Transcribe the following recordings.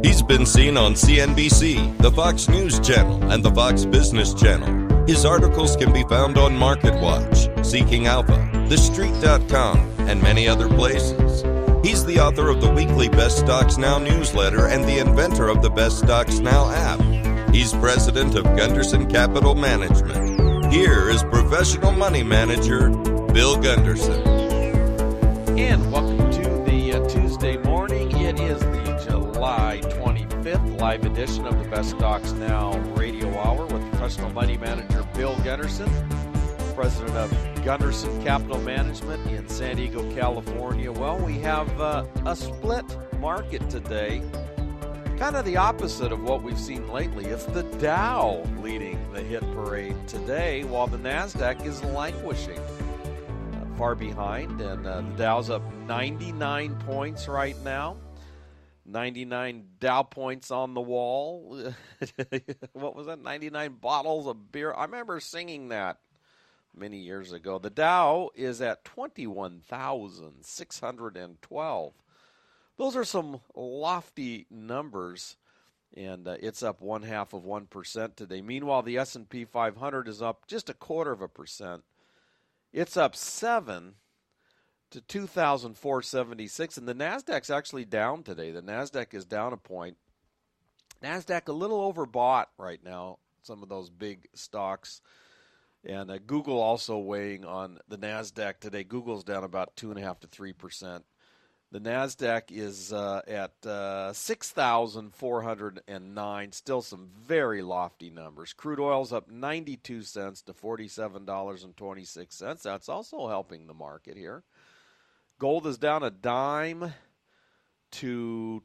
He's been seen on CNBC, the Fox News Channel, and the Fox Business Channel. His articles can be found on MarketWatch, Seeking Alpha, TheStreet.com, and many other places. He's the author of the weekly Best Stocks Now newsletter and the inventor of the Best Stocks Now app. He's president of Gunderson Capital Management. Here is professional money manager, Bill Gunderson. And welcome to the Tuesday morning. It is the July 25th live edition of the Best Stocks Now radio hour with professional money manager Bill Gunderson, president of Gunderson Capital Management in San Diego, California. Well, we have a split market today, kind of the opposite of what we've seen lately. It's the Dow leading the hit parade today, while the NASDAQ is languishing far behind, and the Dow's up 99 points right now. 99 Dow points on the wall. What was that? 99 bottles of beer. I remember singing that many years ago. The Dow is at 21,612. Those are some lofty numbers, and it's up 0.5% today. Meanwhile, the S&P 500 is up just 0.25%. It's up 7 to 2,476, and the NASDAQ's actually down today. The NASDAQ is down a point. NASDAQ a little overbought right now, some of those big stocks. And Google also weighing on the NASDAQ today. Google's down about 2.5 to 3%. The NASDAQ is at 6,409, still some very lofty numbers. Crude oil's up 92 cents to $47.26. That's also helping the market here. Gold is down a dime to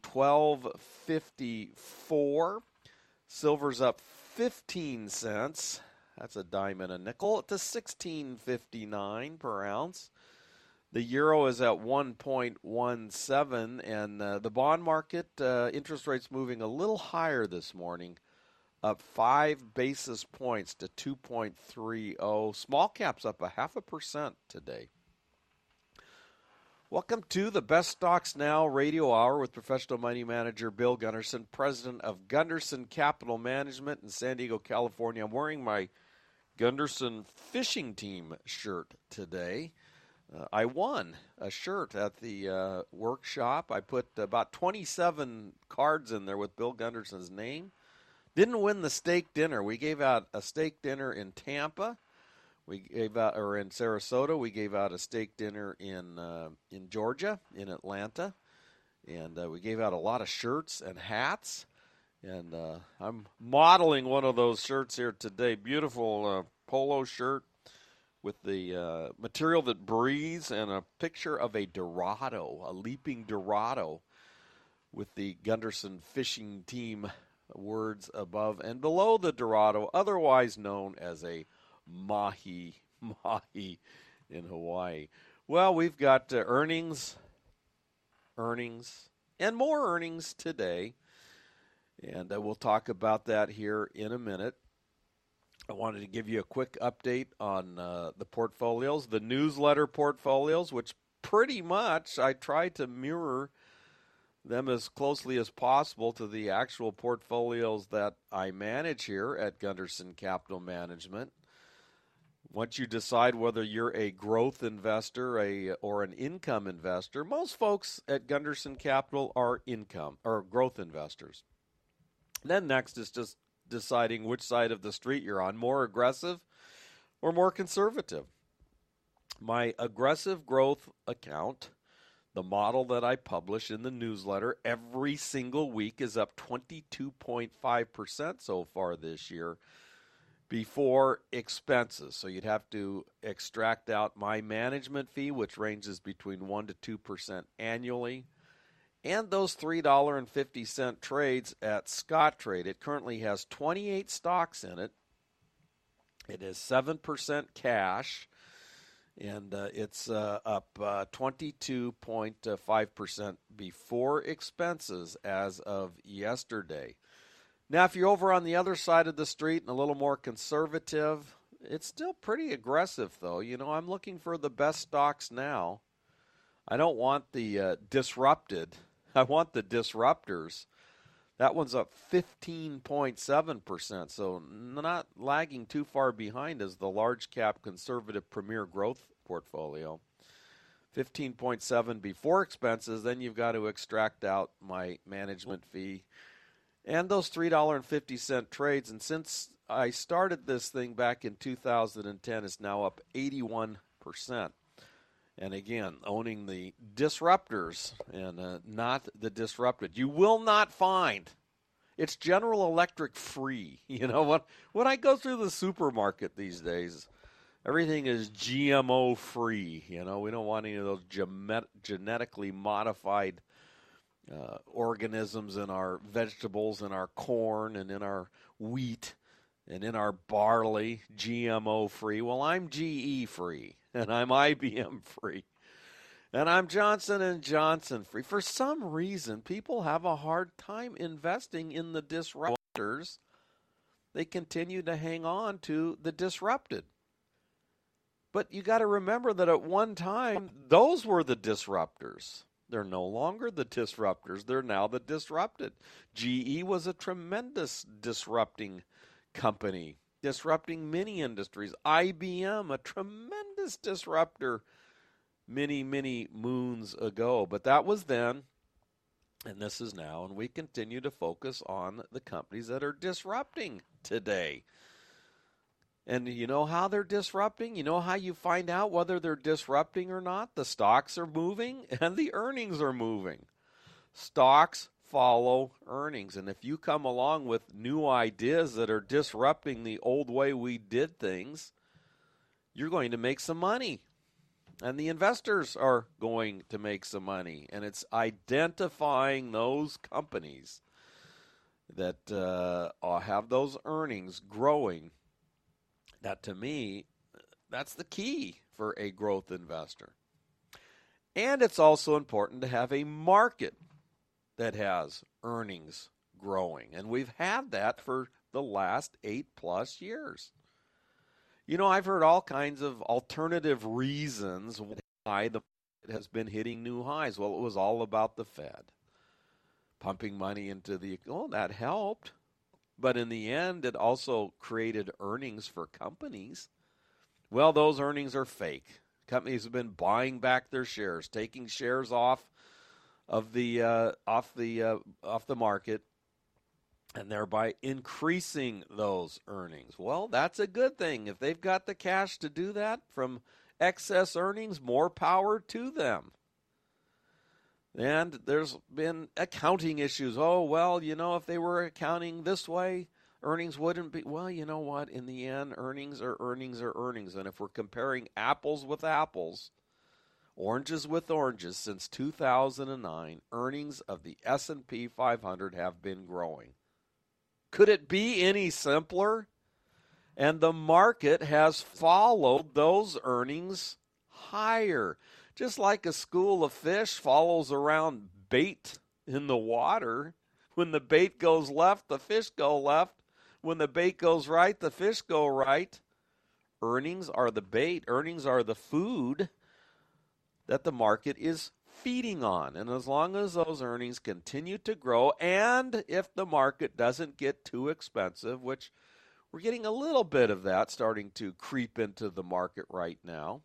$12.54. Silver's up 15 cents. That's a dime and a nickel to $16.59 per ounce. The euro is at 1.17, and the bond market, interest rates moving a little higher this morning, up 5 basis points to 2.30. Small caps up 0.5% today. Welcome to the Best Stocks Now radio hour with professional money manager Bill Gunderson, president of Gunderson Capital Management in San Diego, California. I'm wearing my Gunderson fishing team shirt today. I won a shirt at the workshop. I put about 27 cards in there with Bill Gunderson's name. Didn't win the steak dinner. We gave out a steak dinner in Tampa. We gave out, or in Sarasota. We gave out a steak dinner in Georgia, in Atlanta, and we gave out a lot of shirts and hats. And I'm modeling one of those shirts here today. Beautiful polo shirt with the material that breathes and a picture of a Dorado, a leaping Dorado, with the Gunderson fishing team words above and below the Dorado, otherwise known as a mahi in Hawaii. Well, we've got earnings, and more earnings today, and we'll talk about that here in a minute. I wanted to give you a quick update on the portfolios, the newsletter portfolios, which pretty much I try to mirror them as closely as possible to the actual portfolios that I manage here at Gunderson Capital Management. Once you decide whether you're a growth investor or an income investor, most folks at Gunderson Capital are income or growth investors. Then next is just deciding which side of the street you're on, more aggressive or more conservative. My aggressive growth account, the model that I publish in the newsletter every single week, is up 22.5% so far this year before expenses. So you'd have to extract out my management fee, which ranges between 1 to 2% annually, and those $3.50 trades at Scottrade. It currently has 28 stocks in it. It is 7% cash, and it's up 22.5% before expenses as of yesterday. Now, if you're over on the other side of the street and a little more conservative, it's still pretty aggressive, though. You know, I'm looking for the best stocks now. I don't want the disrupted. I want the disruptors That one's up 15.7%, so not lagging too far behind as the large cap conservative premier growth portfolio. 15.7 before expenses, then you've got to extract out my management fee and those $3.50 trades. And since I started this thing back in 2010, it's now up 81%. And again, owning the disruptors and not the disrupted. You will not find. It's General Electric free. You know what? When I go through the supermarket these days, everything is GMO free. You know, we don't want any of those genetically modified organisms in our vegetables, in our corn, and in our wheat, and in our barley. GMO free. Well, I'm GE free. And I'm IBM free. And I'm Johnson & Johnson free. For some reason, people have a hard time investing in the disruptors. They continue to hang on to the disrupted. But you got to remember that at one time, those were the disruptors. They're no longer the disruptors. They're now the disrupted. GE was a tremendous disrupting company, disrupting many industries. IBM, a tremendous disruptor many, many moons ago. But that was then, and this is now, and we continue to focus on the companies that are disrupting today. And you know how they're disrupting? You know how you find out whether they're disrupting or not? The stocks are moving and the earnings are moving. Stocks follow earnings. And if you come along with new ideas that are disrupting the old way we did things, you're going to make some money. And the investors are going to make some money. And it's identifying those companies that have those earnings growing. That, to me, that's the key for a growth investor. And it's also important to have a market that has earnings growing. And we've had that for the last 8+ years. You know, I've heard all kinds of alternative reasons why the market has been hitting new highs. Well, it was all about the Fed pumping money into the, that helped. But in the end, it also created earnings for companies. Well, those earnings are fake. Companies have been buying back their shares, taking shares off the market, and thereby increasing those earnings. Well, that's a good thing. If they've got the cash to do that from excess earnings, more power to them. And there's been accounting issues. Oh, well, if they were accounting this way, earnings wouldn't be. Well, you know what? In the end, earnings are earnings are earnings. And if we're comparing apples with apples, oranges with oranges, since 2009, earnings of the S&P 500 have been growing. Could it be any simpler? And the market has followed those earnings higher. Just like a school of fish follows around bait in the water. When the bait goes left, the fish go left. When the bait goes right, the fish go right. Earnings are the bait. Earnings are the food that the market is feeding on. And as long as those earnings continue to grow, and if the market doesn't get too expensive, which we're getting a little bit of that starting to creep into the market right now,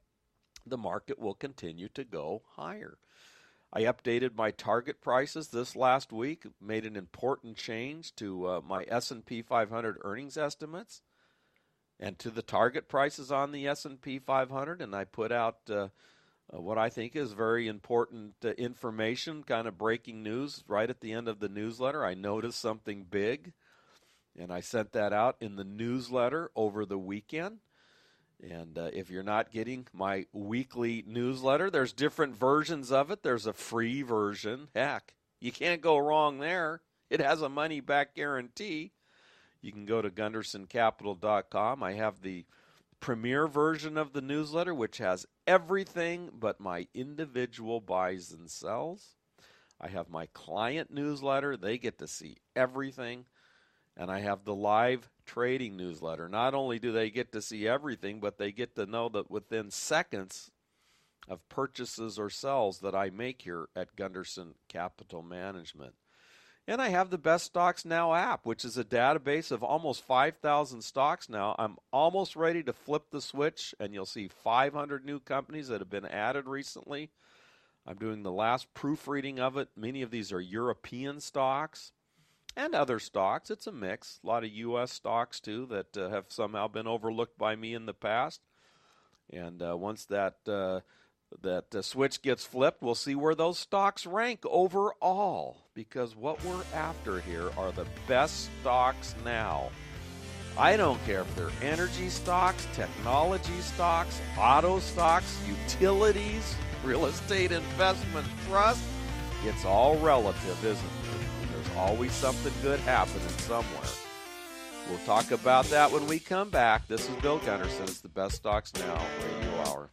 the market will continue to go higher. I updated my target prices this last week, made an important change to my S&P 500 earnings estimates and to the target prices on the S&P 500, and I put out what I think is very important information, kind of breaking news right at the end of the newsletter. I noticed something big, and I sent that out in the newsletter over the weekend. And if you're not getting my weekly newsletter, there's different versions of it. There's a free version. Heck, you can't go wrong there. It has a money-back guarantee. You can go to GundersonCapital.com. I have the premier version of the newsletter, which has everything but my individual buys and sells. I have my client newsletter. They get to see everything. And I have the live trading newsletter. Not only do they get to see everything, but they get to know that within seconds of purchases or sells that I make here at Gunderson Capital Management. And I have the Best Stocks Now app, which is a database of almost 5,000 stocks now. I'm almost ready to flip the switch, and you'll see 500 new companies that have been added recently. I'm doing the last proofreading of it. Many of these are European stocks and other stocks. It's a mix. A lot of U.S. stocks, too, that have somehow been overlooked by me in the past. And once that switch gets flipped, we'll see where those stocks rank overall, because what we're after here are the best stocks now. I don't care if they're energy stocks, technology stocks, auto stocks, utilities, real estate investment trust. It's all relative, isn't it? There's always something good happening somewhere. We'll talk about that when we come back. This is Bill Gunderson. It's the Best Stocks Now Radio Hour.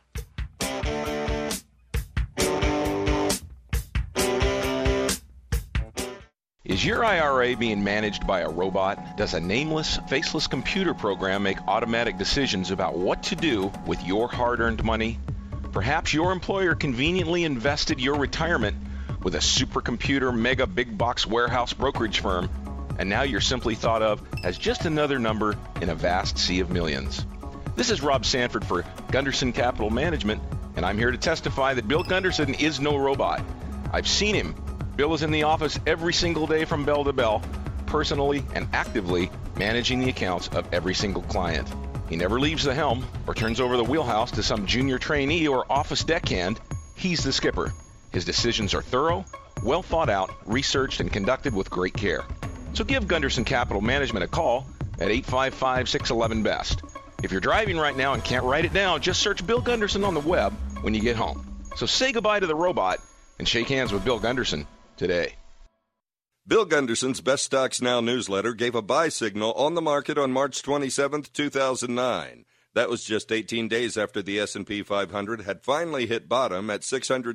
Is your IRA being managed by a robot? Does a nameless, faceless computer program make automatic decisions about what to do with your hard-earned money? Perhaps your employer conveniently invested your retirement with a supercomputer mega big box warehouse brokerage firm, and now you're simply thought of as just another number in a vast sea of millions. This is Rob Sanford for Gunderson Capital Management, and I'm here to testify that Bill Gunderson is no robot. I've seen him. Bill is in the office every single day from bell to bell, personally and actively managing the accounts of every single client. He never leaves the helm or turns over the wheelhouse to some junior trainee or office deckhand. He's the skipper. His decisions are thorough, well thought out, researched, and conducted with great care. So give Gunderson Capital Management a call at 855-611-BEST. If you're driving right now and can't write it down, just search Bill Gunderson on the web when you get home. So say goodbye to the robot and shake hands with Bill Gunderson today. Bill Gunderson's Best Stocks Now newsletter gave a buy signal on the market on March 27, 2009. That was just 18 days after the S&P 500 had finally hit bottom at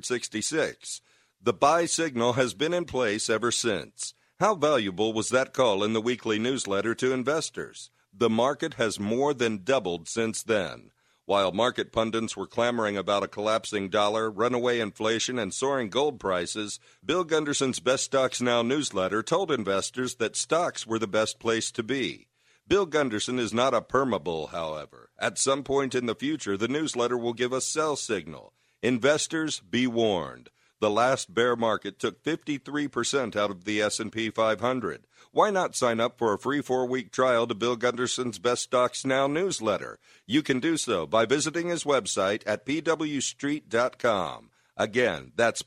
666. The buy signal has been in place ever since. How valuable was that call in the weekly newsletter to investors? The market has more than doubled since then. While market pundits were clamoring about a collapsing dollar, runaway inflation, and soaring gold prices, Bill Gunderson's Best Stocks Now newsletter told investors that stocks were the best place to be. Bill Gunderson is not a permabull, however. At some point in the future, the newsletter will give a sell signal. Investors, be warned. The last bear market took 53% out of the S&P 500. Why not sign up for a free 4-week trial to Bill Gunderson's Best Stocks Now newsletter? You can do so by visiting his website at pwstreet.com. Again, that's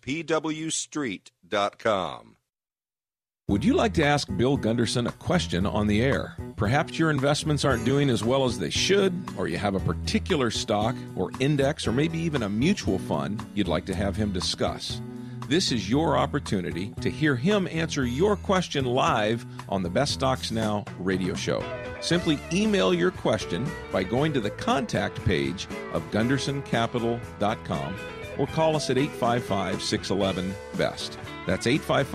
pwstreet.com. Would you like to ask Bill Gunderson a question on the air? Perhaps your investments aren't doing as well as they should, or you have a particular stock or index or maybe even a mutual fund you'd like to have him discuss. This is your opportunity to hear him answer your question live on the Best Stocks Now radio show. Simply email your question by going to the contact page of GundersonCapital.com or call us at 855-611-BEST. That's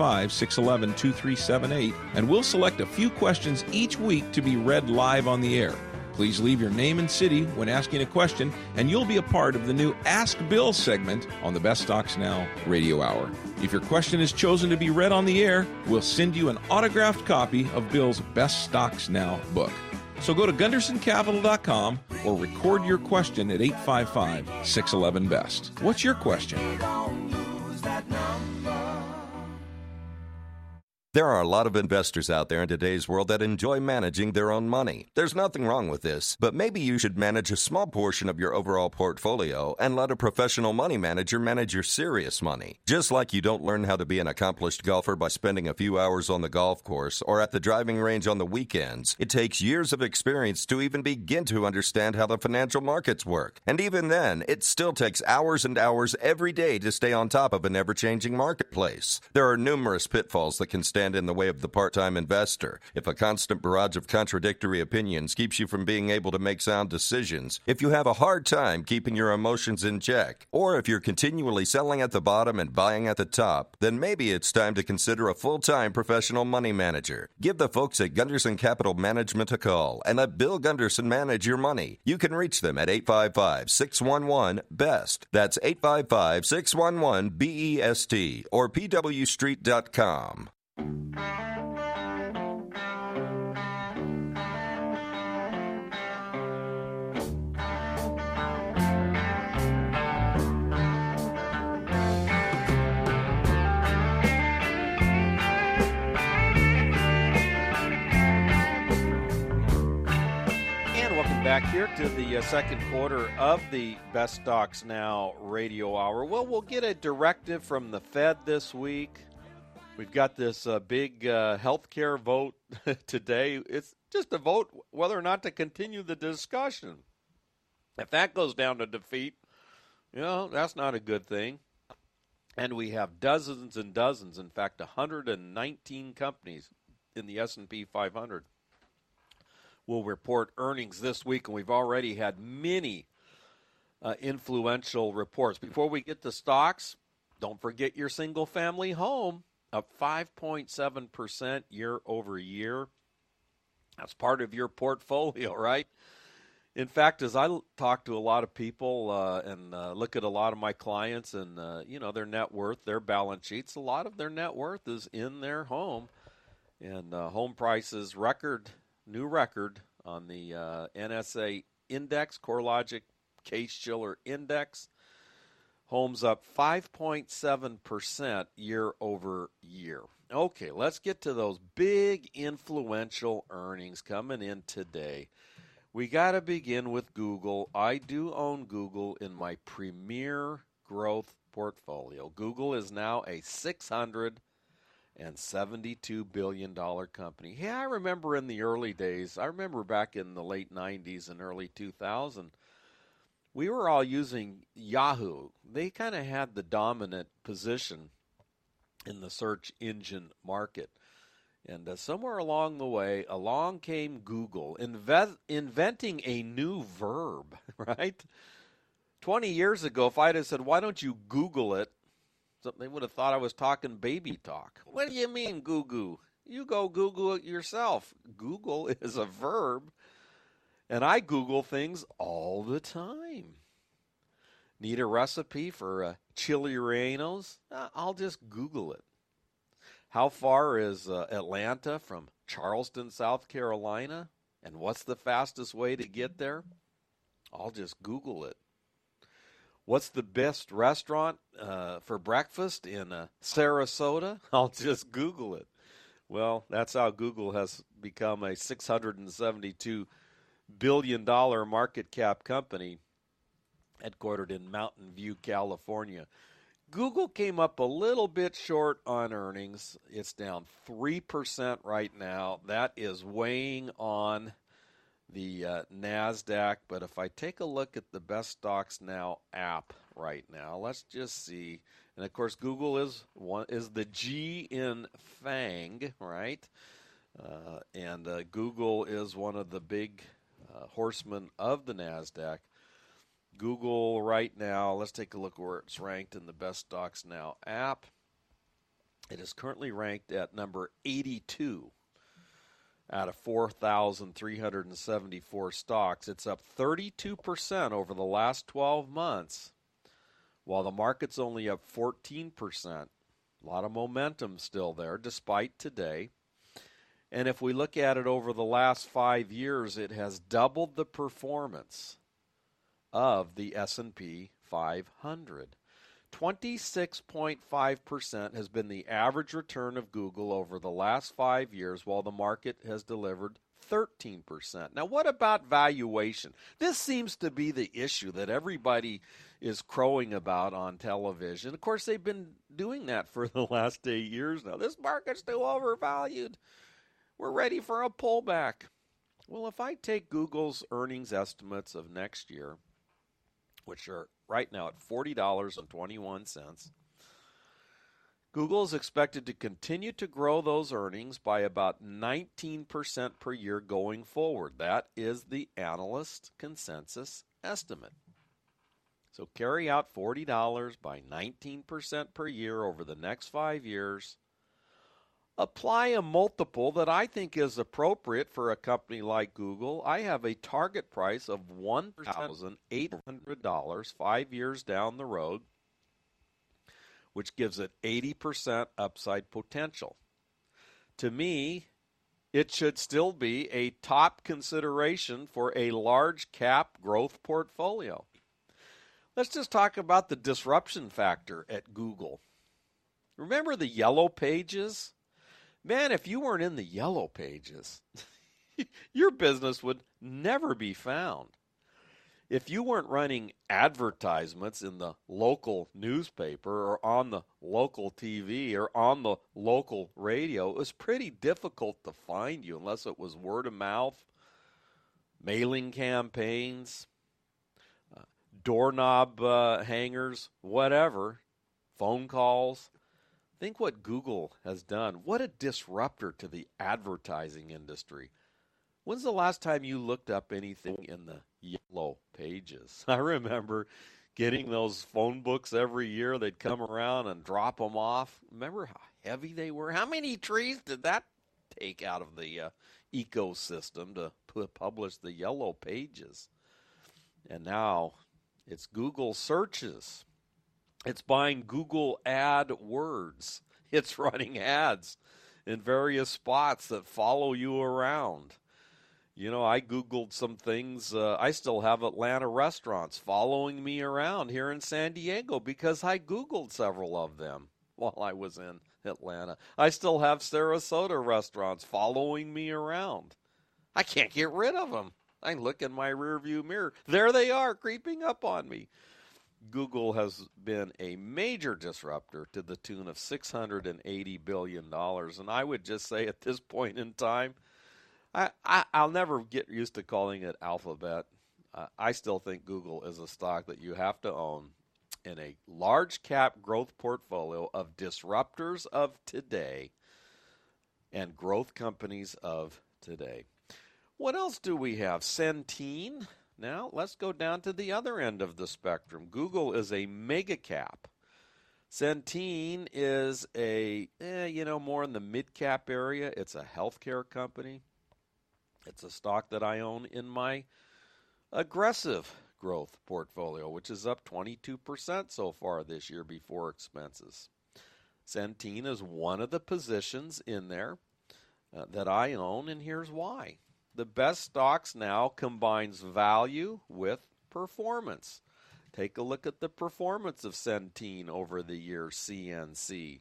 855-611-2378, and we'll select a few questions each week to be read live on the air. Please leave your name and city when asking a question, and you'll be a part of the new Ask Bill segment on the Best Stocks Now radio hour. If your question is chosen to be read on the air, we'll send you an autographed copy of Bill's Best Stocks Now book. So go to GundersonCapital.com or record your question at 855-611-BEST. What's your question? There are a lot of investors out there in today's world that enjoy managing their own money. There's nothing wrong with this, but maybe you should manage a small portion of your overall portfolio and let a professional money manager manage your serious money. Just like you don't learn how to be an accomplished golfer by spending a few hours on the golf course or at the driving range on the weekends, it takes years of experience to even begin to understand how the financial markets work. And even then, it still takes hours and hours every day to stay on top of an ever-changing marketplace. There are numerous pitfalls that can stand in the way of the part-time investor. If a constant barrage of contradictory opinions keeps you from being able to make sound decisions, if you have a hard time keeping your emotions in check, or if you're continually selling at the bottom and buying at the top, then maybe it's time to consider a full-time professional money manager. Give the folks at Gunderson Capital Management a call and let Bill Gunderson manage your money. You can reach them at 855-611-BEST. That's 855-611-BEST or pwstreet.com. back here to the second quarter of the Best Stocks Now radio hour. Well, we'll get a directive from the Fed this week. We've got this big healthcare vote today. It's just a vote whether or not to continue the discussion. If that goes down to defeat, that's not a good thing. And we have dozens and dozens, in fact, 119 companies in the S&P 500 will report earnings this week, and we've already had many influential reports. Before we get to stocks, don't forget your single-family home, up 5.7% year over year. That's part of your portfolio, right? In fact, as I talk to a lot of people and look at a lot of my clients and, their net worth, their balance sheets, a lot of their net worth is in their home. And home prices new record on the NSA index, CoreLogic Case-Shiller Index. Homes up 5.7% year over year. Okay, let's get to those big influential earnings coming in today. We got to begin with Google. I do own Google in my premier growth portfolio. Google is now a $672 billion company. Yeah, I remember in the early days. I remember back in the late 90s and early 2000, we were all using Yahoo. They kind of had the dominant position in the search engine market. And somewhere along the way, along came Google, inventing a new verb, right? 20 years ago, if I'd have said, why don't you Google it, they would have thought I was talking baby talk. What do you mean, Google? You go Google it yourself. Google is a verb, and I Google things all the time. Need a recipe for chili rellenos? I'll just Google it. How far is Atlanta from Charleston, South Carolina? And what's the fastest way to get there? I'll just Google it. What's the best restaurant for breakfast in Sarasota? I'll just Google it. Well, that's how Google has become a $672 billion market cap company headquartered in Mountain View, California. Google came up a little bit short on earnings. It's down 3% right now. That is weighing on the NASDAQ. But if I take a look at the Best Stocks Now app right now, let's just see. And, of course, Google is the G in FANG, right? And Google is one of the big horsemen of the NASDAQ. Google right now, let's take a look where it's ranked in the Best Stocks Now app. It is currently ranked at number 82 out of 4,374 stocks. It's up 32% over the last 12 months, while the market's only up 14%. A lot of momentum still there, despite today. And if we look at it over the last 5 years, it has doubled the performance of the S&P 500. 26.5% has been the average return of Google over the last 5 years, while the market has delivered 13%. Now, what about valuation? This seems to be the issue that everybody is crowing about on television. Of course, they've been doing that for the last 8 years now. This market's too overvalued. We're ready for a pullback. Well, if I take Google's earnings estimates of next year, which are right now at $40.21. Google is expected to continue to grow those earnings by about 19% per year going forward. That is the analyst consensus estimate. So carry out $40 by 19% per year over the next 5 years. Apply a multiple that I think is appropriate for a company like Google. I have a target price of $1,800 5 years down the road, which gives it 80% upside potential. To me, it should still be a top consideration for a large cap growth portfolio. Let's just talk about the disruption factor at Google. Remember the yellow pages? Man, if you weren't in the yellow pages, your business would never be found. If you weren't running advertisements in the local newspaper or on the local TV or on the local radio, it was pretty difficult to find you unless it was word of mouth, mailing campaigns, doorknob hangers, whatever, phone calls. Think what Google has done. What a disruptor to the advertising industry. When's the last time you looked up anything in the yellow pages? I remember getting those phone books every year. They'd come around and drop them off. Remember how heavy they were? How many trees did that take out of the ecosystem to publish the yellow pages? And now it's Google searches. It's buying Google AdWords. It's running ads in various spots that follow you around. You know, I Googled some things. I still have Atlanta restaurants following me around here in San Diego because I Googled several of them while I was in Atlanta. I still have Sarasota restaurants following me around. I can't get rid of them. I look in my rearview mirror. There they are, creeping up on me. Google has been a major disruptor to the tune of $680 billion. And I would just say at this point in time, I'll never get used to calling it Alphabet. I still think Google is a stock that you have to own in a large cap growth portfolio of disruptors of today and growth companies of today. What else do we have? Centene. Now let's go down to the other end of the spectrum. Google is a mega cap. Centene is more in the mid cap area. It's a healthcare company. It's a stock that I own in my aggressive growth portfolio, which is up 22% so far this year before expenses. Centene is one of the positions in there that I own, and here's why. The best stocks now combines value with performance. Take a look at the performance of Centene over the year, CNC.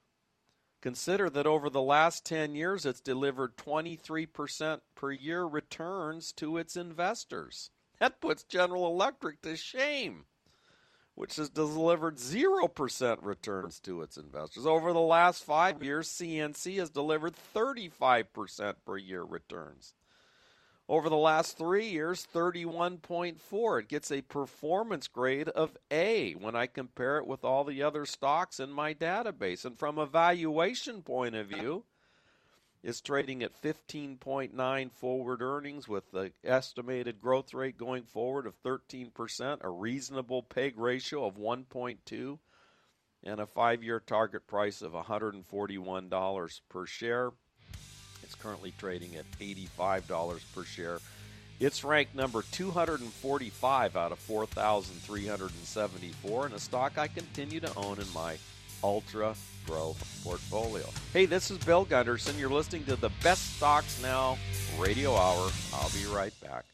Consider that over the last 10 years, it's delivered 23% per year returns to its investors. That puts General Electric to shame, which has delivered 0% returns to its investors. Over the last 5 years, CNC has delivered 35% per year returns. Over the last 3 years, 31.4. It gets a performance grade of A when I compare it with all the other stocks in my database. And from a valuation point of view, it's trading at 15.9 forward earnings with the estimated growth rate going forward of 13%, a reasonable PEG ratio of 1.2, and a 5-year target price of $141 per share. It's currently trading at $85 per share. It's ranked number 245 out of 4,374, and a stock I continue to own in my ultra growth portfolio. Hey, this is Bill Gunderson. You're listening to the Best Stocks Now Radio Hour. I'll be right back.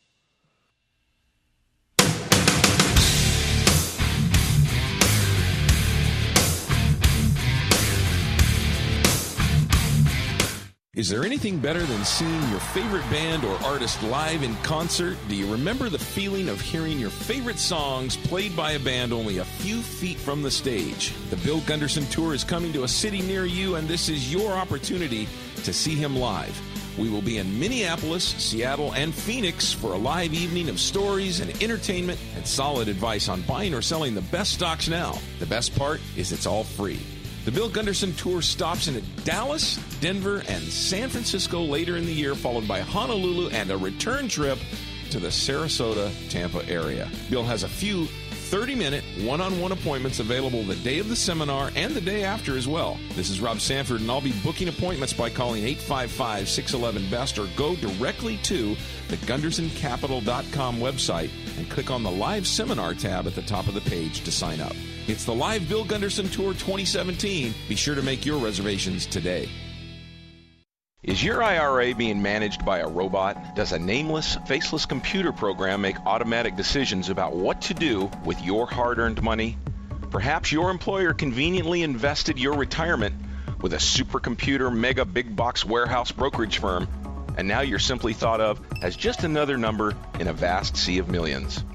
Is there anything better than seeing your favorite band or artist live in concert? Do you remember the feeling of hearing your favorite songs played by a band only a few feet from the stage? The Bill Gunderson Tour is coming to a city near you, and this is your opportunity to see him live. We will be in Minneapolis, Seattle, and Phoenix for a live evening of stories and entertainment and solid advice on buying or selling the best stocks now. The best part is it's all free. The Bill Gunderson Tour stops in at Dallas, Denver, and San Francisco later in the year, followed by Honolulu and a return trip to the Sarasota, Tampa area. Bill has a few 30-minute one-on-one appointments available the day of the seminar and the day after as well. This is Rob Sanford, and I'll be booking appointments by calling 855-611-BEST or go directly to the GundersonCapital.com website and click on the Live Seminar tab at the top of the page to sign up. It's the Live Bill Gunderson Tour 2017. Be sure to make your reservations today. Is your IRA being managed by a robot? Does a nameless, faceless computer program make automatic decisions about what to do with your hard-earned money? Perhaps your employer conveniently invested your retirement with a supercomputer mega big box warehouse brokerage firm, and now you're simply thought of as just another number in a vast sea of millions.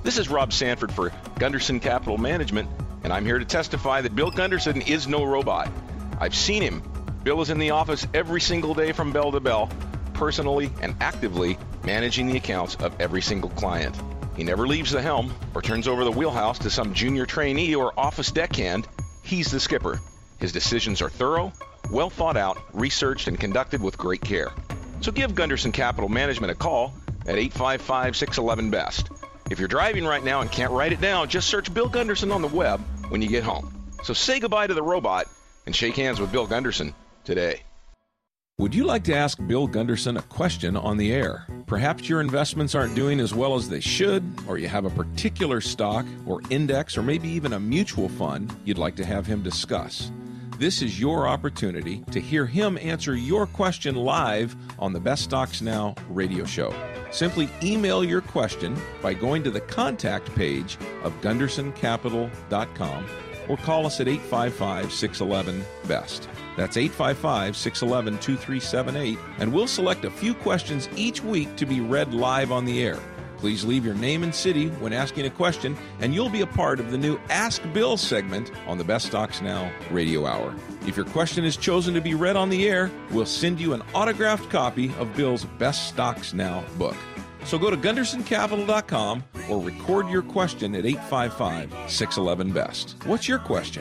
This is Rob Sanford for Gunderson Capital Management, and I'm here to testify that Bill Gunderson is no robot. I've seen him. Bill is in the office every single day from bell to bell, personally and actively managing the accounts of every single client. He never leaves the helm or turns over the wheelhouse to some junior trainee or office deckhand. He's the skipper. His decisions are thorough, well thought out, researched, and conducted with great care. So give Gunderson Capital Management a call at 855-611-BEST. If you're driving right now and can't write it down, just search Bill Gunderson on the web when you get home. So say goodbye to the robot and shake hands with Bill Gunderson today. Would you like to ask Bill Gunderson a question on the air? Perhaps your investments aren't doing as well as they should, or you have a particular stock or index or maybe even a mutual fund you'd like to have him discuss. This is your opportunity to hear him answer your question live on the Best Stocks Now radio show. Simply email your question by going to the contact page of GundersonCapital.com or call us at 855-611-BEST. That's 855-611-2378, and we'll select a few questions each week to be read live on the air. Please leave your name and city when asking a question, and you'll be a part of the new Ask Bill segment on the Best Stocks Now radio hour. If your question is chosen to be read on the air, we'll send you an autographed copy of Bill's Best Stocks Now book. So go to GundersonCapital.com or record your question at 855-611-BEST. What's your question?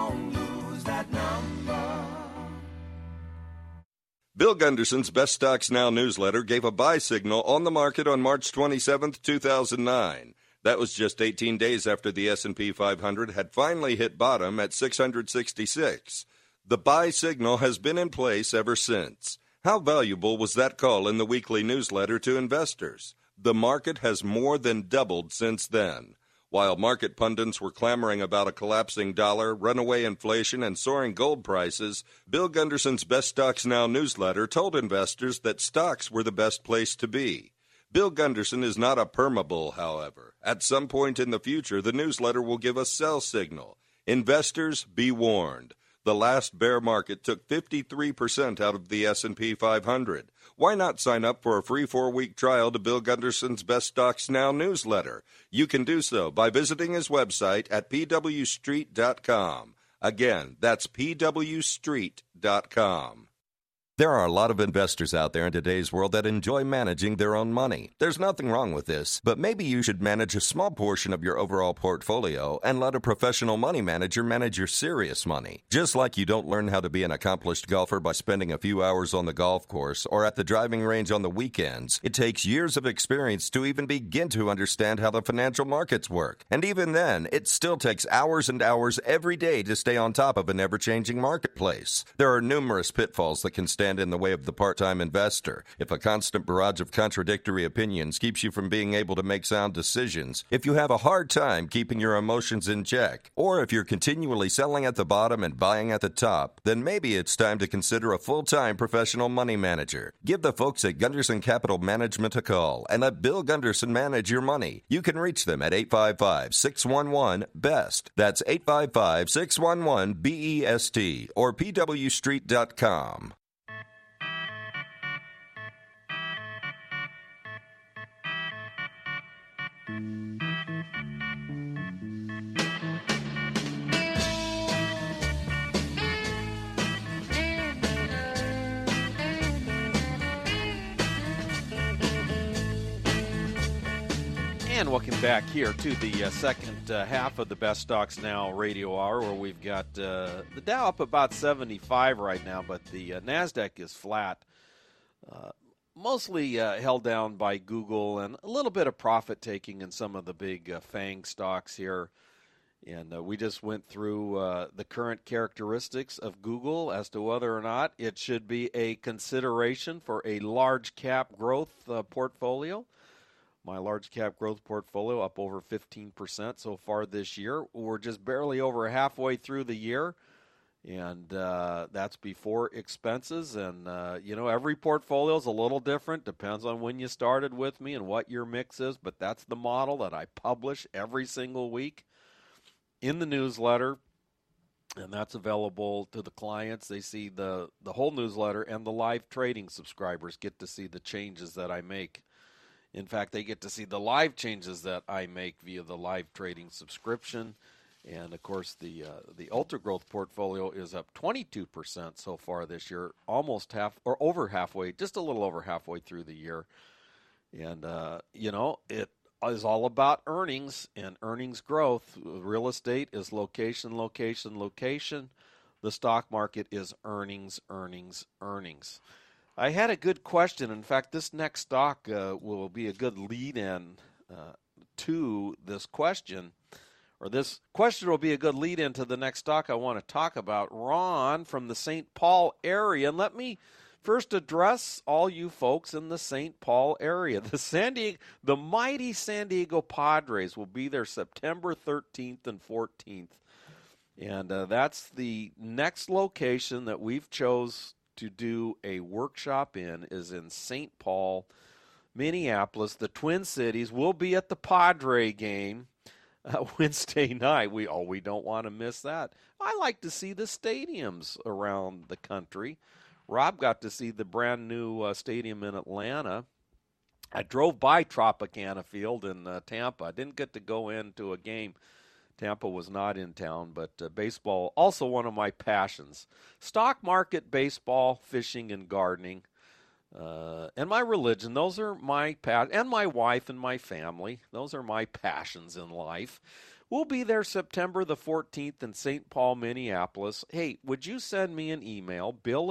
Bill Gunderson's Best Stocks Now newsletter gave a buy signal on the market on March 27, 2009. That was just 18 days after the S&P 500 had finally hit bottom at 666. The buy signal has been in place ever since. How valuable was that call in the weekly newsletter to investors? The market has more than doubled since then. While market pundits were clamoring about a collapsing dollar, runaway inflation, and soaring gold prices, Bill Gunderson's Best Stocks Now newsletter told investors that stocks were the best place to be. Bill Gunderson is not a permabull, however. At some point in the future, the newsletter will give a sell signal. Investors, be warned. The last bear market took 53% out of the S&P 500. Why not sign up for a free 4-week trial to Bill Gunderson's Best Stocks Now newsletter? You can do so by visiting his website at pwstreet.com. Again, that's pwstreet.com. There are a lot of investors out there in today's world that enjoy managing their own money. There's nothing wrong with this, but maybe you should manage a small portion of your overall portfolio and let a professional money manager manage your serious money. Just like you don't learn how to be an accomplished golfer by spending a few hours on the golf course or at the driving range on the weekends, it takes years of experience to even begin to understand how the financial markets work. And even then, it still takes hours and hours every day to stay on top of an ever-changing marketplace. There are numerous pitfalls that can stand in the way of the part-time investor. If a constant barrage of contradictory opinions keeps you from being able to make sound decisions, if you have a hard time keeping your emotions in check, or if you're continually selling at the bottom and buying at the top, then maybe it's time to consider a full-time professional money manager. Give the folks at Gunderson Capital Management a call and let Bill Gunderson manage your money. You can reach them at 855-611-BEST. That's 855-611-BEST or pwstreet.com. And welcome back here to the second half of the Best Stocks Now radio hour, where we've got the Dow up about 75 right now, but the NASDAQ is flat, mostly held down by Google and a little bit of profit taking in some of the big FANG stocks here. And we just went through the current characteristics of Google as to whether or not it should be a consideration for a large cap growth portfolio. My large cap growth portfolio up over 15% so far this year. We're just barely over halfway through the year, and that's before expenses. And, every portfolio is a little different. Depends on when you started with me and what your mix is, but that's the model that I publish every single week in the newsletter, and that's available to the clients. They see the whole newsletter, and the live trading subscribers get to see the changes that I make In fact, they get to see the live changes that I make via the live trading subscription. And, of course, the Ultra Growth portfolio is up 22% so far this year, almost half or over halfway, just a little over halfway through the year. And, it is all about earnings and earnings growth. Real estate is location, location, location. The stock market is earnings, earnings, earnings. I had a good question. In fact, this next stock will be a good lead-in to this question. Or this question will be a good lead-in to the next stock I want to talk about. Ron from the St. Paul area. And let me first address all you folks in the St. Paul area. The mighty San Diego Padres will be there September 13th and 14th. And that's the next location that we've chose to do a workshop in is in St. Paul, Minneapolis. The Twin Cities will be at the Padre game Wednesday night. We don't want to miss that. I like to see the stadiums around the country. Rob got to see the brand new stadium in Atlanta. I drove by Tropicana Field in Tampa. I didn't get to go into a game. Tampa was not in town, but baseball, also one of my passions. Stock market, baseball, fishing, and gardening. And my religion, those are my passions, and my wife and my family, those are my passions in life. We'll be there September the 14th in St. Paul, Minneapolis. Hey, would you send me an email,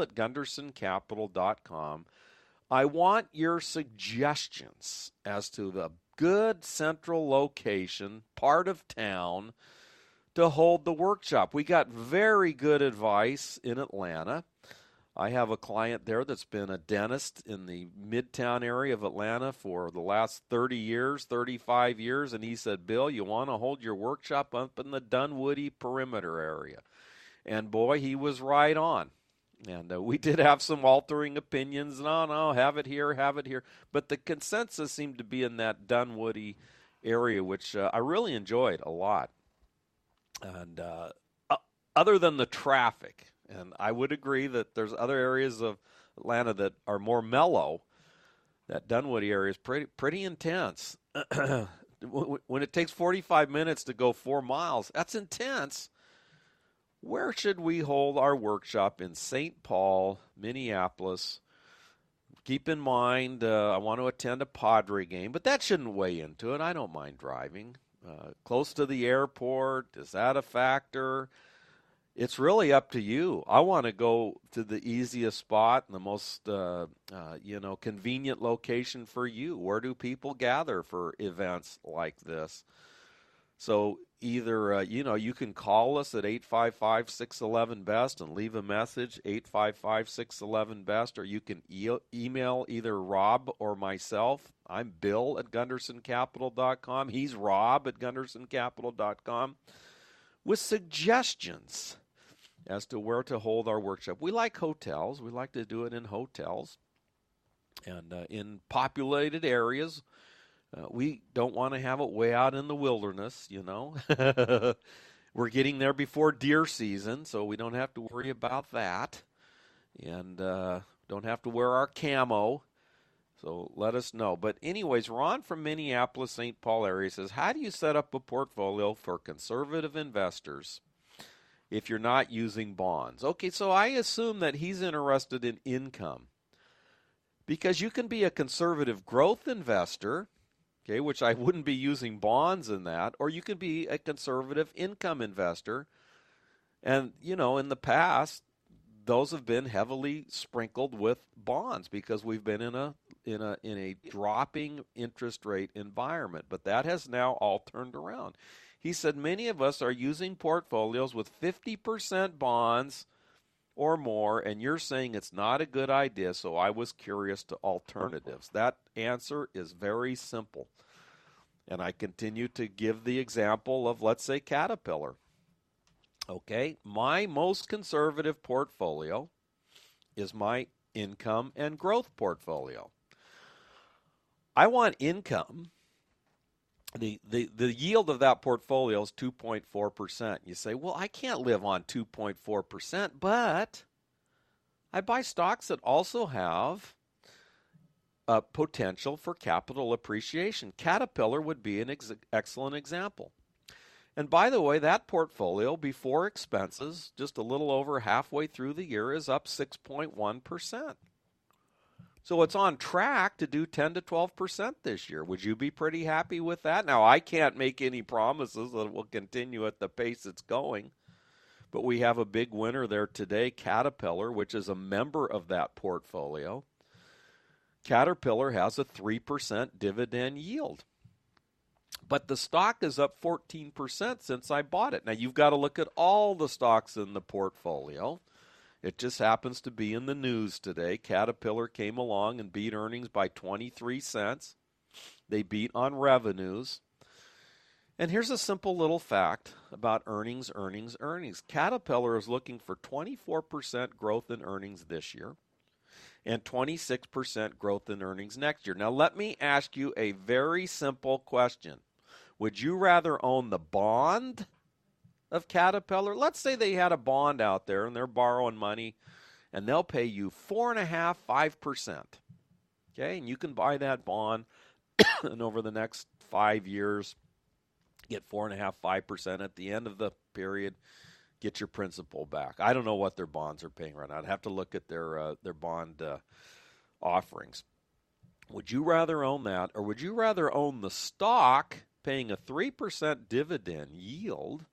bill@gundersoncapital.com. I want your suggestions as to the good central location, part of town, to hold the workshop. We got very good advice in Atlanta. I have a client there that's been a dentist in the Midtown area of Atlanta for the last 30 years, 35 years, and he said, Bill, you want to hold your workshop up in the Dunwoody perimeter area. And boy, he was right on. And we did have some altering opinions. No, have it here. But the consensus seemed to be in that Dunwoody area, which I really enjoyed a lot. And other than the traffic, and I would agree that there's other areas of Atlanta that are more mellow. That Dunwoody area is pretty intense. When it takes 45 minutes to go 4 miles, that's intense. Where should we hold our workshop? In St. Paul, Minneapolis. Keep in mind, I want to attend a Padre game, but that shouldn't weigh into it. I don't mind driving. Close to the airport, is that a factor? It's really up to you. I want to go to the easiest spot and the most, convenient location for you. Where do people gather for events like this? So either, you can call us at 855-611-BEST and leave a message, 855-611-BEST, or you can email either Rob or myself. I'm Bill at GundersonCapital.com. He's Rob at GundersonCapital.com with suggestions as to where to hold our workshop. We like hotels. We like to do it in hotels and in populated areas. We don't want to have it way out in the wilderness, We're getting there before deer season, so we don't have to worry about that. And don't have to wear our camo. So let us know. But anyways, Ron from Minneapolis, St. Paul area says, how do you set up a portfolio for conservative investors if you're not using bonds? Okay, so I assume that he's interested in income. Because you can be a conservative growth investor, okay, which I wouldn't be using bonds in that, or you can be a conservative income investor. And, in the past, those have been heavily sprinkled with bonds because we've been in a dropping interest rate environment. But that has now all turned around. He said many of us are using portfolios with 50% bonds or more, and you're saying it's not a good idea, so I was curious to alternatives. That answer is very simple. And I continue to give the example of, let's say, Caterpillar. Okay, my most conservative portfolio is my income and growth portfolio. I want income. The yield of that portfolio is 2.4%. You say, well, I can't live on 2.4%, but I buy stocks that also have potential for capital appreciation. Caterpillar would be an excellent example. And by the way, that portfolio before expenses, just a little over halfway through the year, is up 6.1%. So it's on track to do 10 to 12% this year. Would you be pretty happy with that? Now, I can't make any promises that it will continue at the pace it's going, but we have a big winner there today, Caterpillar, which is a member of that portfolio. Caterpillar has a 3% dividend yield. But the stock is up 14% since I bought it. Now, you've got to look at all the stocks in the portfolio. It just happens to be in the news today. Caterpillar came along and beat earnings by 23 cents. They beat on revenues. And here's a simple little fact about earnings. Caterpillar is looking for 24% growth in earnings this year and 26% growth in earnings next year. Now, let me ask you a very simple question. Would you rather own the bond of Caterpillar? Let's say they had a bond out there and they're borrowing money and they'll pay you 4.5%, 5%. Okay, and you can buy that bond and over the next 5 years get 4.5%, 5% at the end of the period. Get your principal back. I don't know what their bonds are paying right now. I'd have to look at their bond offerings. Would you rather own that, or would you rather own the stock paying a 3% dividend yield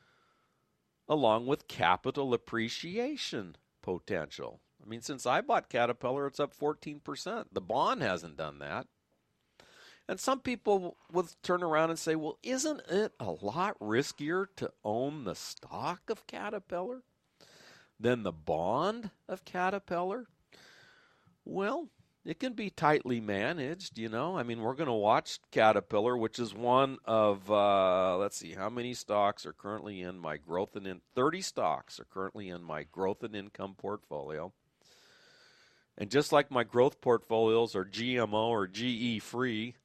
along with capital appreciation potential? I mean, since I bought Caterpillar, it's up 14%. The bond hasn't done that. And some people will turn around and say, well, isn't it a lot riskier to own the stock of Caterpillar than the bond of Caterpillar? Well, it can be tightly managed, you know. I mean, we're going to watch Caterpillar, which is one of, let's see, how many stocks are currently in my growth and 30 stocks are currently in my growth and income portfolio. And just like my growth portfolios are GMO or GE free,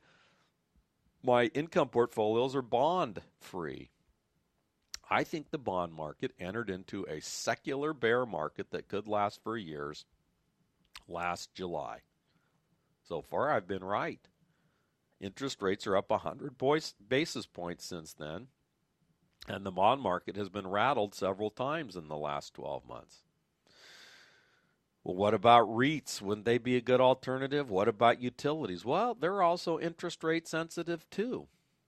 my income portfolios are bond free. I think the bond market entered into a secular bear market that could last for years last July. So far, I've been right. Interest rates are up 100 basis points since then, and the bond market has been rattled several times in the last 12 months. Well, what about REITs? Wouldn't they be a good alternative? What about utilities? Well, they're also interest rate sensitive too.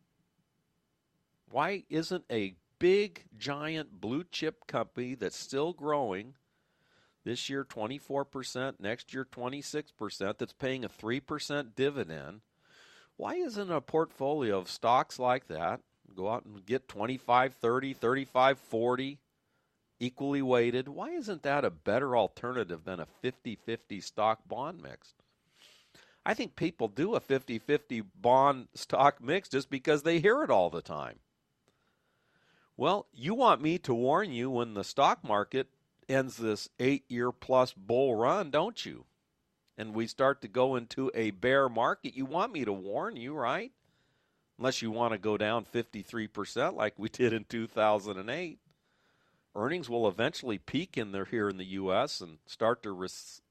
Why isn't a big, giant blue chip company that's still growing, this year 24%, next year 26%, that's paying a 3% dividend, why isn't a portfolio of stocks like that, go out and get 25, 30, 35, 40, equally weighted, why isn't that a better alternative than a 50-50 stock bond mix? I think people do a 50-50 bond stock mix just because they hear it all the time. Well, you want me to warn you when the stock market ends this 8-year-plus bull run, don't you? And we start to go into a bear market. You want me to warn you, right? Unless you want to go down 53% like we did in 2008. Earnings will eventually peak here in the U.S. and start to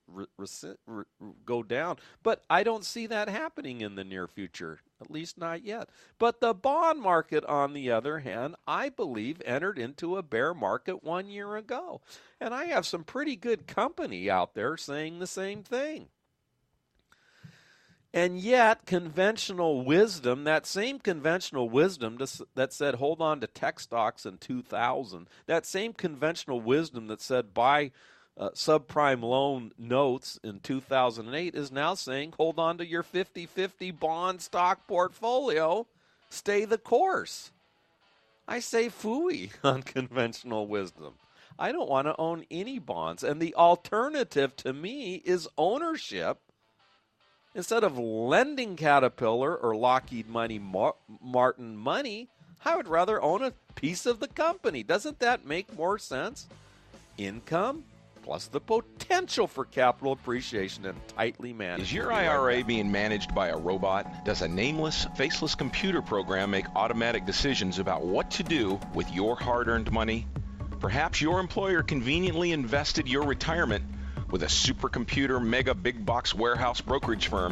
go down. But I don't see that happening in the near future, at least not yet. But the bond market, on the other hand, I believe entered into a bear market 1 year ago. And I have some pretty good company out there saying the same thing. And yet, conventional wisdom, that same conventional wisdom that said hold on to tech stocks in 2000, that same conventional wisdom that said buy subprime loan notes in 2008 is now saying hold on to your 50-50 bond stock portfolio, stay the course. I say phooey on conventional wisdom. I don't want to own any bonds. And the alternative to me is ownership. Instead of lending Caterpillar or Lockheed Martin money, I would rather own a piece of the company. Doesn't that make more sense? Income plus the potential for capital appreciation and tightly managed. Is your IRA being managed by a robot? Does a nameless, faceless computer program make automatic decisions about what to do with your hard-earned money? Perhaps your employer conveniently invested your retirement with a supercomputer mega big box warehouse brokerage firm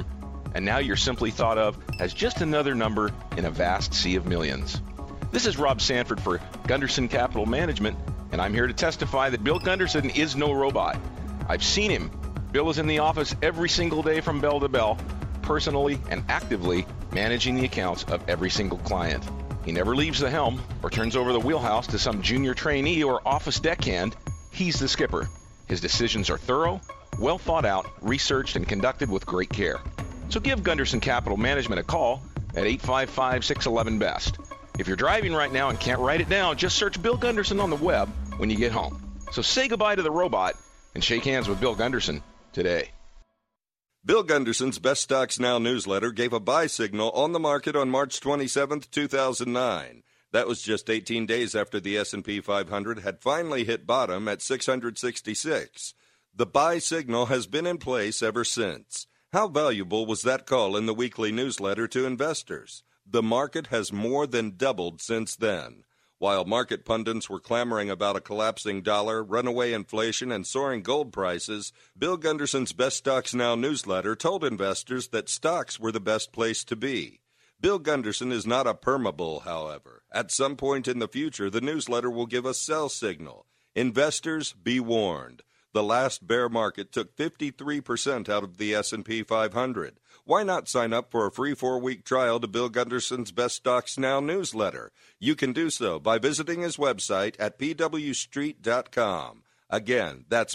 and now you're simply thought of as just another number in a vast sea of millions. This is Rob Sanford for Gunderson Capital Management, and I'm here to testify that Bill Gunderson is no robot. I've seen him. Bill is in the office every single day from bell to bell, personally and actively managing the accounts of every single client. He never leaves the helm or turns over the wheelhouse to some junior trainee or office deckhand. He's the skipper. His decisions are thorough, well thought out, researched, and conducted with great care. So give Gunderson Capital Management a call at 855-611-BEST. If you're driving right now and can't write it down, just search Bill Gunderson on the web when you get home. So say goodbye to the robot and shake hands with Bill Gunderson today. Bill Gunderson's Best Stocks Now newsletter gave a buy signal on the market on March 27, 2009. That was just 18 days after the S&P 500 had finally hit bottom at 666. The buy signal has been in place ever since. How valuable was that call in the weekly newsletter to investors? The market has more than doubled since then. While market pundits were clamoring about a collapsing dollar, runaway inflation, and soaring gold prices, Bill Gunderson's Best Stocks Now newsletter told investors that stocks were the best place to be. Bill Gunderson is not a permabull, however. At some point in the future, the newsletter will give a sell signal. Investors, be warned. The last bear market took 53% out of the S&P 500. Why not sign up for a free 4-week trial to Bill Gunderson's Best Stocks Now newsletter? You can do so by visiting his website at pwstreet.com. Again, that's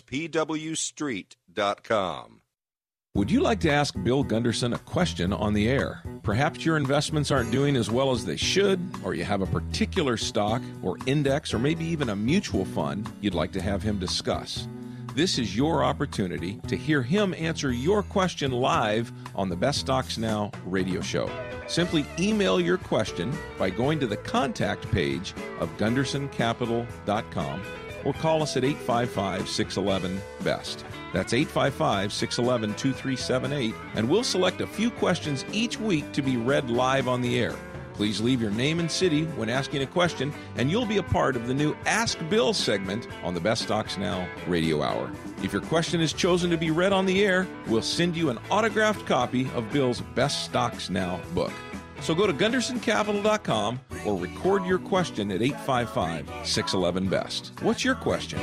pwstreet.com. Would you like to ask Bill Gunderson a question on the air? Perhaps your investments aren't doing as well as they should, or you have a particular stock or index or maybe even a mutual fund you'd like to have him discuss. This is your opportunity to hear him answer your question live on the Best Stocks Now radio show. Simply email your question by going to the contact page of GundersonCapital.com or call us at 855-611-BEST. That's 855-611-2378, and we'll select a few questions each week to be read live on the air. Please leave your name and city when asking a question, and you'll be a part of the new Ask Bill segment on the Best Stocks Now radio hour. If your question is chosen to be read on the air, we'll send you an autographed copy of Bill's Best Stocks Now book. So go to GundersonCapital.com or record your question at 855-611-BEST. What's your question?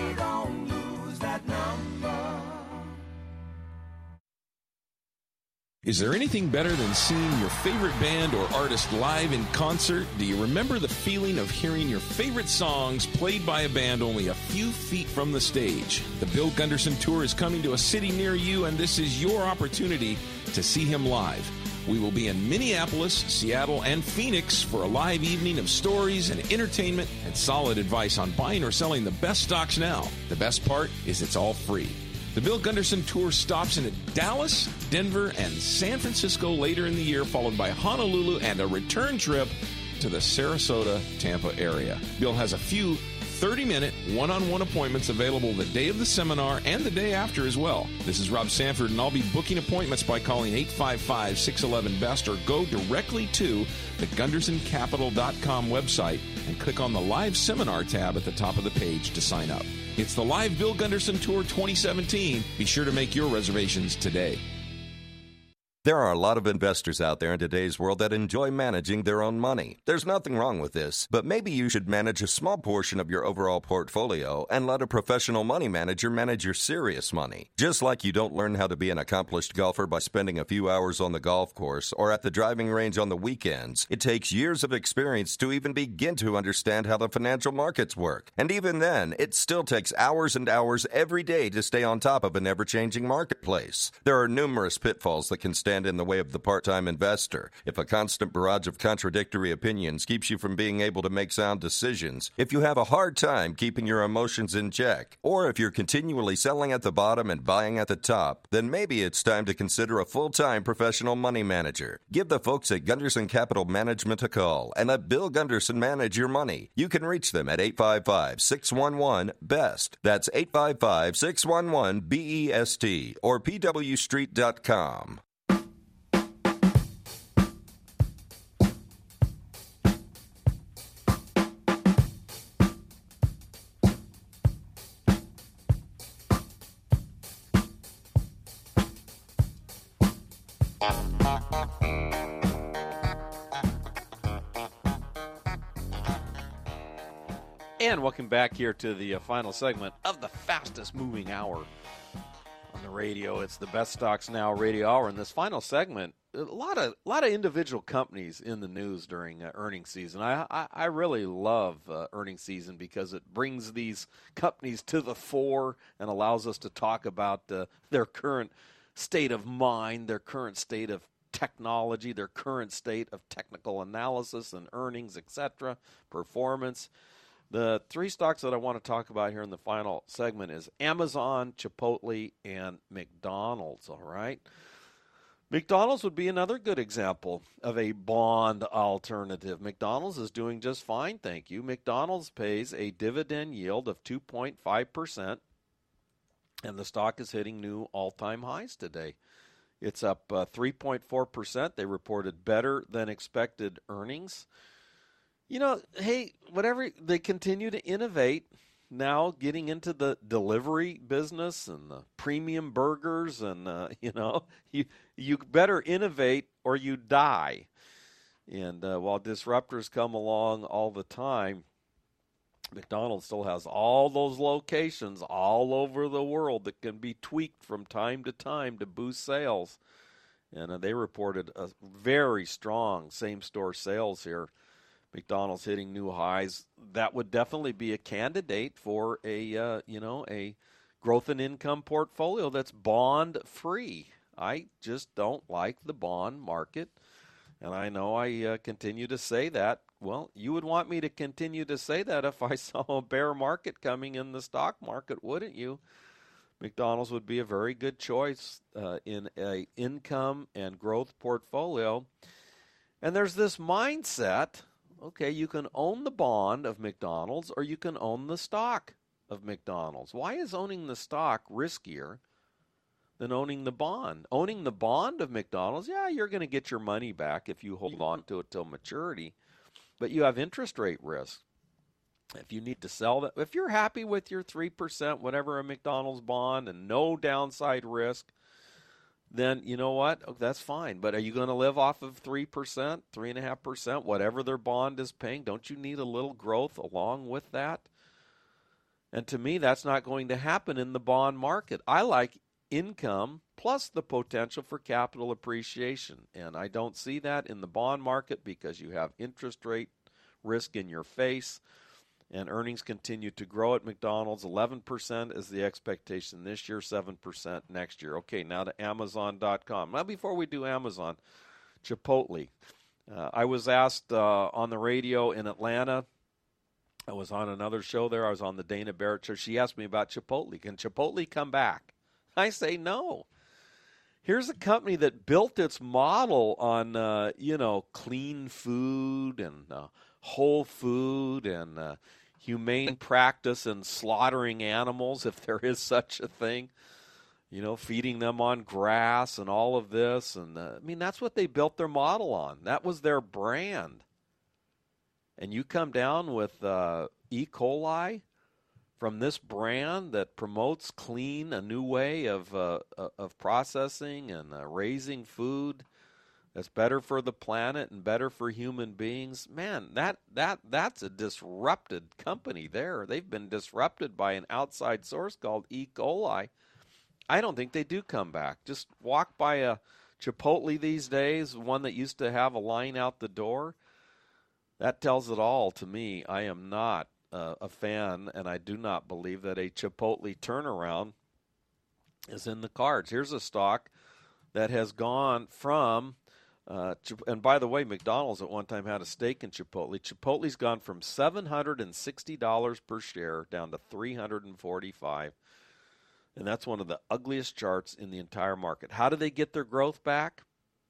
Is there anything better than seeing your favorite band or artist live in concert? Do you remember the feeling of hearing your favorite songs played by a band only a few feet from the stage? The Bill Gunderson Tour is coming to a city near you, and this is your opportunity to see him live. We will be in Minneapolis, Seattle, and Phoenix for a live evening of stories and entertainment and solid advice on buying or selling the best stocks now. The best part is it's all free. The Bill Gunderson Tour stops in at Dallas, Denver, and San Francisco later in the year, followed by Honolulu and a return trip to the Sarasota, Tampa area. Bill has a few 30-minute one-on-one appointments available the day of the seminar and the day after as well. This is Rob Sanford, and I'll be booking appointments by calling 855-611-BEST or go directly to the GundersonCapital.com website and click on the Live Seminar tab at the top of the page to sign up. It's the Live Bill Gunderson Tour 2017. Be sure to make your reservations today. There are a lot of investors out there in today's world that enjoy managing their own money. There's nothing wrong with this, but maybe you should manage a small portion of your overall portfolio and let a professional money manager manage your serious money. Just like you don't learn how to be an accomplished golfer by spending a few hours on the golf course or at the driving range on the weekends, it takes years of experience to even begin to understand how the financial markets work. And even then, it still takes hours and hours every day to stay on top of an ever-changing marketplace. There are numerous pitfalls that can stand in the way of the part-time investor. If a constant barrage of contradictory opinions keeps you from being able to make sound decisions, if you have a hard time keeping your emotions in check, or if you're continually selling at the bottom and buying at the top, then maybe it's time to consider a full-time professional money manager. Give the folks at Gunderson Capital Management a call and let Bill Gunderson manage your money. You can reach them at 855-611-BEST. That's 855-611-BEST or pwstreet.com. And welcome back here to the final segment of the fastest moving hour on the radio. It's the Best Stocks Now radio hour. In this final segment, a lot of individual companies in the news during earnings season. I really love earnings season because it brings these companies to the fore and allows us to talk about their current state of mind, their current state of technology, their current state of technical analysis and earnings, etc., performance. The three stocks that I want to talk about here in the final segment is Amazon, Chipotle, and McDonald's, all right? McDonald's would be another good example of a bond alternative. McDonald's is doing just fine, thank you. McDonald's pays a dividend yield of 2.5%, and the stock is hitting new all-time highs today. It's up 3.4%. They reported better than expected earnings. You know, hey, whatever, they continue to innovate now, getting into the delivery business and the premium burgers, and, you better innovate or you die. And while disruptors come along all the time, McDonald's still has all those locations all over the world that can be tweaked from time to time to boost sales. And they reported a very strong same-store sales here. McDonald's hitting new highs. That would definitely be a candidate for a growth and income portfolio that's bond free. I just don't like the bond market, and I know I continue to say that. Well, you would want me to continue to say that if I saw a bear market coming in the stock market, wouldn't you? McDonald's would be a very good choice in a income and growth portfolio. And there's this mindset. Okay, you can own the bond of McDonald's or you can own the stock of McDonald's. Why is owning the stock riskier than owning the bond? Owning the bond of McDonald's, yeah, you're going to get your money back if you hold on to it till maturity, but you have interest rate risk. If you need to sell that, if you're happy with your 3%, whatever, a McDonald's bond and no downside risk, then you know what? Oh, that's fine. But are you going to live off of 3%, 3.5%, whatever their bond is paying? Don't you need a little growth along with that? And to me, that's not going to happen in the bond market. I like income plus the potential for capital appreciation. And I don't see that in the bond market because you have interest rate risk in your face. And earnings continue to grow at McDonald's. 11% is the expectation this year, 7% next year. Okay, now to Amazon.com. Now, before we do Amazon, Chipotle. I was asked on the radio in Atlanta. I was on another show there. I was on the Dana Barrett show. She asked me about Chipotle. Can Chipotle come back? I say no. Here's a company that built its model on, clean food and whole food and humane practice in slaughtering animals, if there is such a thing, feeding them on grass and all of this. And that's what they built their model on. That was their brand. And you come down with E. coli from this brand that promotes clean, a new way of processing and raising food that's better for the planet and better for human beings. Man, that's a disrupted company there. They've been disrupted by an outside source called E. coli. I don't think they do come back. Just walk by a Chipotle these days, one that used to have a line out the door. That tells it all to me. I am not a fan, and I do not believe that a Chipotle turnaround is in the cards. Here's a stock that has gone from and by the way, McDonald's at one time had a stake in Chipotle. Chipotle's gone from $760 per share down to $345. And that's one of the ugliest charts in the entire market. How do they get their growth back?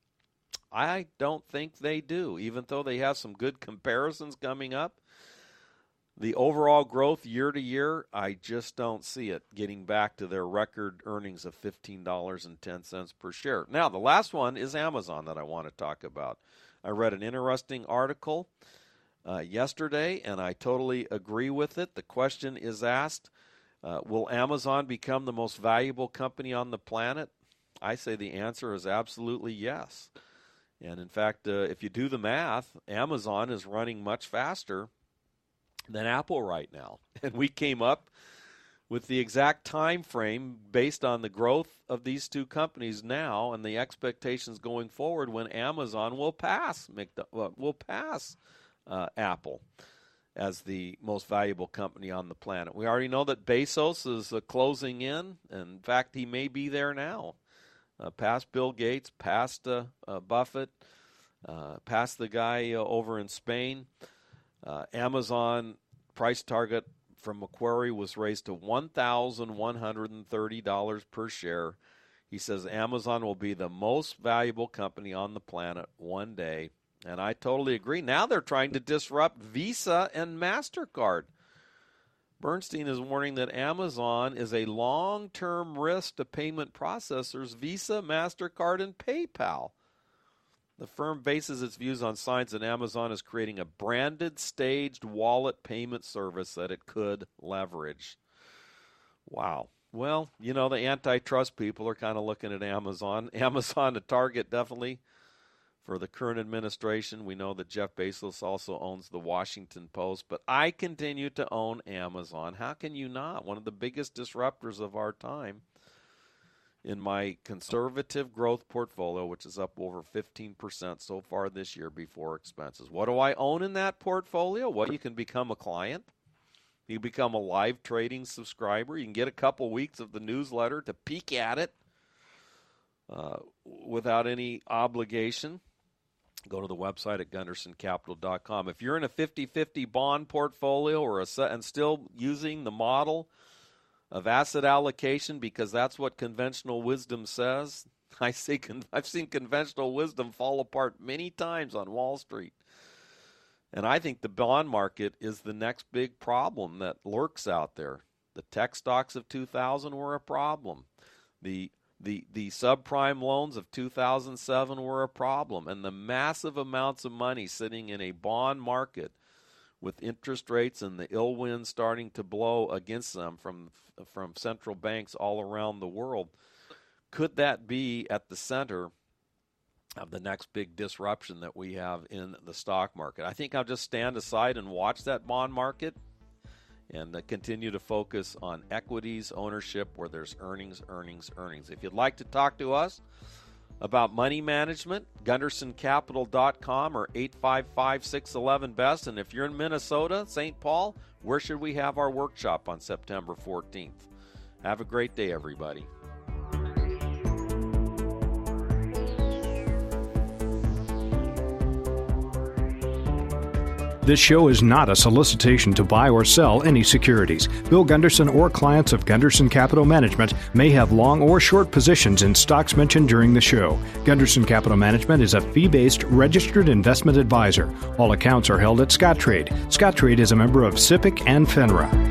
I don't think they do, even though they have some good comparisons coming up. The overall growth year to year, I just don't see it getting back to their record earnings of $15.10 per share. Now, the last one is Amazon that I want to talk about. I read an interesting article yesterday, and I totally agree with it. The question is asked, will Amazon become the most valuable company on the planet? I say the answer is absolutely yes. And in fact, if you do the math, Amazon is running much faster than Apple right now. And we came up with the exact time frame based on the growth of these two companies now and the expectations going forward when Amazon will pass Apple as the most valuable company on the planet. We already know that Bezos is closing in. In fact, he may be there now. Past Bill Gates, past Buffett, past the guy over in Spain. Amazon price target from Macquarie was raised to $1,130 per share. He says Amazon will be the most valuable company on the planet one day. And I totally agree. Now they're trying to disrupt Visa and MasterCard. Bernstein is warning that Amazon is a long-term risk to payment processors Visa, MasterCard, and PayPal. The firm bases its views on signs that Amazon is creating a branded, staged wallet payment service that it could leverage. Wow. Well, you know, the antitrust people are kind of looking at Amazon. Amazon a target, definitely, for the current administration. We know that Jeff Bezos also owns the Washington Post, but I continue to own Amazon. How can you not? One of the biggest disruptors of our time. In my conservative growth portfolio, which is up over 15% so far this year before expenses. What do I own in that portfolio? Well, you can become a client. You can become a live trading subscriber. You can get a couple weeks of the newsletter to peek at it without any obligation. Go to the website at GundersonCapital.com. If you're in a 50-50 bond portfolio and still using the model of asset allocation because that's what conventional wisdom says, I've seen conventional wisdom fall apart many times on Wall Street. And I think the bond market is the next big problem that lurks out there. The tech stocks of 2000 were a problem. The subprime loans of 2007 were a problem. And the massive amounts of money sitting in a bond market with interest rates and the ill wind starting to blow against them from central banks all around the world, could that be at the center of the next big disruption that we have in the stock market? I think I'll just stand aside and watch that bond market and continue to focus on equities ownership where there's earnings. If you'd like to talk to us about money management, GundersonCapital.com or 855-611-BEST. And if you're in Minnesota, St. Paul, where should we have our workshop on September 14th? Have a great day, everybody. This show is not a solicitation to buy or sell any securities. Bill Gunderson or clients of Gunderson Capital Management may have long or short positions in stocks mentioned during the show. Gunderson Capital Management is a fee-based registered investment advisor. All accounts are held at Scottrade. Scottrade is a member of SIPC and FINRA.